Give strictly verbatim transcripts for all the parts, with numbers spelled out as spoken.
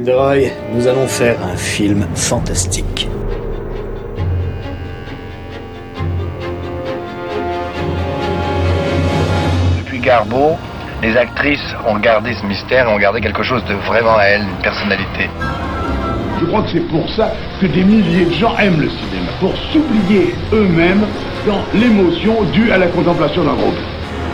Gilderoy, nous allons faire un film fantastique. Depuis Garbo, les actrices ont gardé ce mystère et ont gardé quelque chose de vraiment à elles, une personnalité. Je crois que c'est pour ça que des milliers de gens aiment le cinéma, pour s'oublier eux-mêmes dans l'émotion due à la contemplation d'un groupe.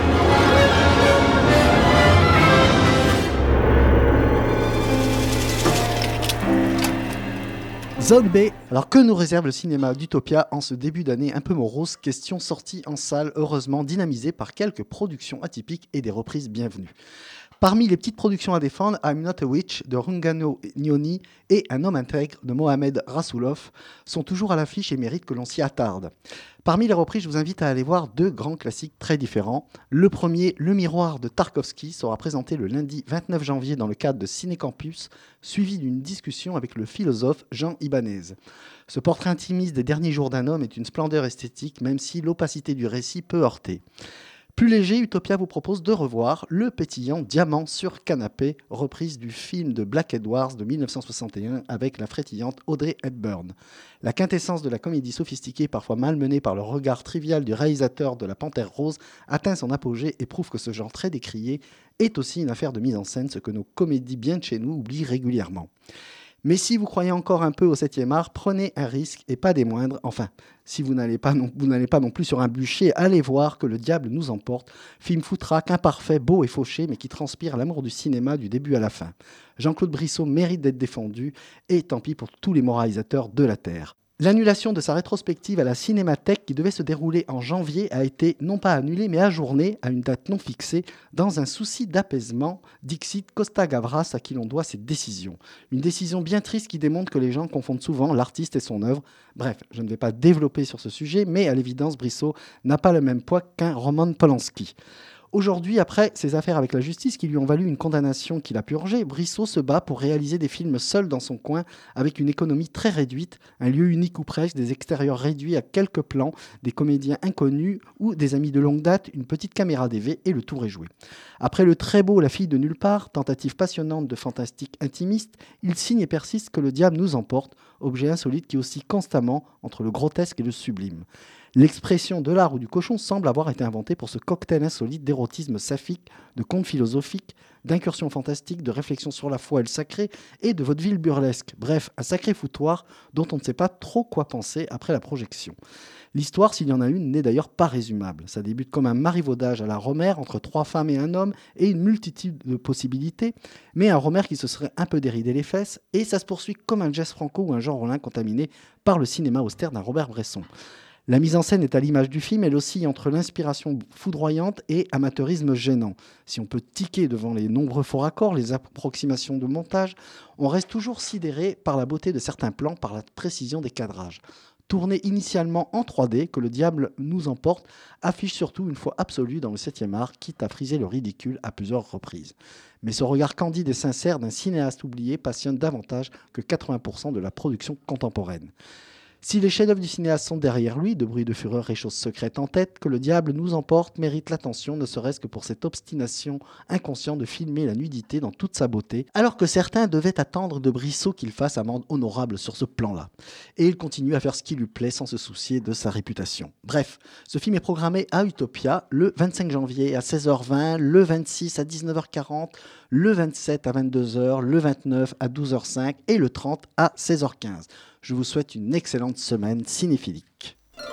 Zone B. Alors que nous réserve le cinéma d'Utopia en ce début d'année un peu morose? Question sortie en salle, heureusement dynamisée par quelques productions atypiques et des reprises bienvenues. Parmi les petites productions à défendre, I'm Not a Witch de Rungano Nyoni et Un homme intègre de Mohamed Rassoulov sont toujours à l'affiche et méritent que l'on s'y attarde. Parmi les reprises, je vous invite à aller voir deux grands classiques très différents. Le premier, Le Miroir de Tarkovsky, sera présenté le lundi vingt-neuf janvier dans le cadre de Ciné Campus, suivi d'une discussion avec le philosophe Jean Ibanez. Ce portrait intimiste des derniers jours d'un homme est une splendeur esthétique, même si l'opacité du récit peut heurter. Plus léger, Utopia vous propose de revoir le pétillant Diamant sur canapé, reprise du film de Black Edwards de dix-neuf cent soixante et un avec la frétillante Audrey Hepburn. La quintessence de la comédie sophistiquée, parfois malmenée par le regard trivial du réalisateur de La Panthère Rose, atteint son apogée et prouve que ce genre très décrié est aussi une affaire de mise en scène, ce que nos comédies bien de chez nous oublient régulièrement. Mais si vous croyez encore un peu au septième art, prenez un risque et pas des moindres. Enfin, si vous n'allez pas non, vous n'allez pas non plus sur un bûcher, allez voir Que le diable nous emporte. Film foutraque, imparfait, beau et fauché, mais qui transpire l'amour du cinéma du début à la fin. Jean-Claude Brissot mérite d'être défendu, et tant pis pour tous les moralisateurs de la Terre. L'annulation de sa rétrospective à la Cinémathèque qui devait se dérouler en janvier a été non pas annulée mais ajournée à une date non fixée dans un souci d'apaisement, dixit Costa Gavras à qui l'on doit cette décision. Une décision bien triste qui démontre que les gens confondent souvent l'artiste et son œuvre. Bref, je ne vais pas développer sur ce sujet, mais à l'évidence, Brissot n'a pas le même poids qu'un Roman Polanski. Aujourd'hui, après ses affaires avec la justice qui lui ont valu une condamnation qu'il a purgée, Brissot se bat pour réaliser des films seul dans son coin avec une économie très réduite, un lieu unique ou presque, des extérieurs réduits à quelques plans, des comédiens inconnus ou des amis de longue date, une petite caméra D V et le tour est joué. Après le très beau La fille de nulle part, tentative passionnante de fantastique intimiste, il signe et persiste Que le diable nous emporte, objet insolite qui oscille constamment entre le grotesque et le sublime. L'expression de l'art ou du cochon semble avoir été inventée pour ce cocktail insolite d'érotisme saphique, de contes philosophiques, d'incursions fantastiques, de réflexions sur la foi et le sacré, et de vaudeville burlesque. Bref, un sacré foutoir dont on ne sait pas trop quoi penser après la projection. L'histoire, s'il y en a une, n'est d'ailleurs pas résumable. Ça débute comme un marivaudage à la Rohmer entre trois femmes et un homme et une multitude de possibilités, mais un Rohmer qui se serait un peu déridé les fesses, et ça se poursuit comme un Jess Franco ou un Jean Rollin contaminé par le cinéma austère d'un Robert Bresson. La mise en scène est à l'image du film, elle oscille entre l'inspiration foudroyante et amateurisme gênant. Si on peut tiquer devant les nombreux faux raccords, les approximations de montage, on reste toujours sidéré par la beauté de certains plans, par la précision des cadrages. Tourné initialement en trois D, Que le diable nous emporte, affiche surtout une foi absolue dans le septième art, quitte à friser le ridicule à plusieurs reprises. Mais ce regard candide et sincère d'un cinéaste oublié passionne davantage que quatre-vingts pour cent de la production contemporaine. Si les chefs-d'œuvre du cinéaste sont derrière lui, De bruit de fureur et choses secrètes en tête, Que le diable nous emporte mérite l'attention, ne serait-ce que pour cette obstination inconsciente de filmer la nudité dans toute sa beauté, alors que certains devaient attendre de Brissot qu'il fasse amende honorable sur ce plan-là. Et il continue à faire ce qui lui plaît sans se soucier de sa réputation. Bref, ce film est programmé à Utopia le vingt-cinq janvier à seize heures vingt, le vingt-six à dix-neuf heures quarante, le vingt-sept à vingt-deux heures, le vingt-neuf à douze heures cinq et le trente à seize heures quinze. Je vous souhaite une excellente semaine cinéphilique.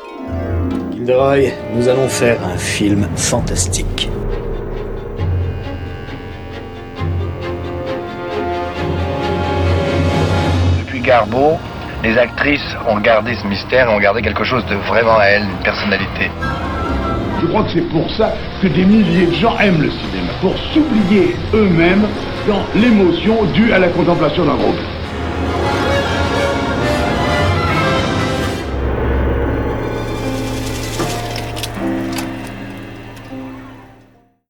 Gilderoy, nous allons faire un film fantastique. Depuis Garbo, les actrices ont gardé ce mystère et ont gardé quelque chose de vraiment à elles, une personnalité. Je crois que c'est pour ça que des milliers de gens aiment le cinéma, pour s'oublier eux-mêmes dans l'émotion due à la contemplation d'un groupe.